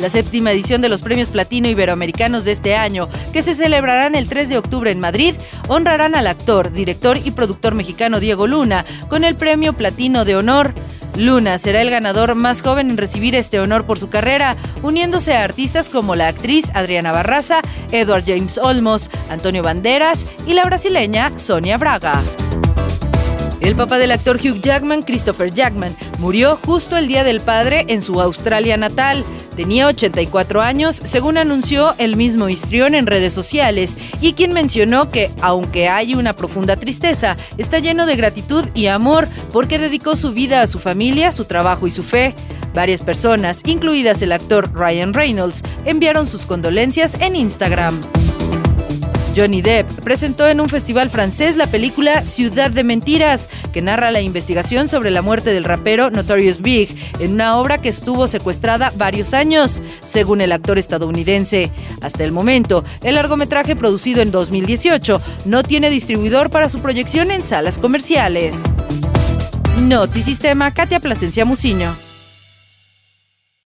La 7ª edición de los Premios Platino Iberoamericanos de este año, que se celebrarán el 3 de octubre en Madrid, honrarán al actor, director y productor mexicano Diego Luna con el Premio Platino de Honor. Luna será el ganador más joven en recibir este honor por su carrera, uniéndose a artistas como la actriz Adriana Barraza, Edward James Olmos, Antonio Banderas y la brasileña Sonia Braga. El papá del actor Hugh Jackman, Christopher Jackman, murió justo el Día del Padre en su Australia natal. Tenía 84 años, según anunció el mismo histrión en redes sociales, y quien mencionó que, aunque hay una profunda tristeza, está lleno de gratitud y amor porque dedicó su vida a su familia, su trabajo y su fe. Varias personas, incluidas el actor Ryan Reynolds, enviaron sus condolencias en Instagram. Johnny Depp presentó en un festival francés la película Ciudad de Mentiras, que narra la investigación sobre la muerte del rapero Notorious Big, en una obra que estuvo secuestrada varios años, según el actor estadounidense. Hasta el momento, el largometraje producido en 2018 no tiene distribuidor para su proyección en salas comerciales. Notisistema, Katia Plasencia Muciño.